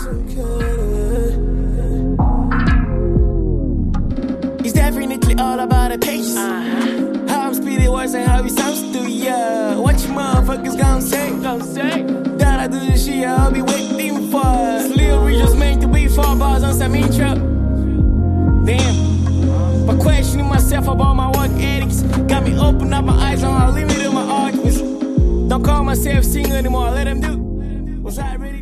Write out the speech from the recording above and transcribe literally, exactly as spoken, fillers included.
It's definitely all about the pace. Uh-huh. How I'm speeding words and how it sounds to ya. What you motherfuckers gon' say? Gon' say that I do this shit I'll be waiting for. Lil Reach was meant to be four bars on some intro. Damn. But questioning myself about my work ethics got me open up my eyes on how limited my arguments. Don't call myself single anymore, let them do. Was I ready?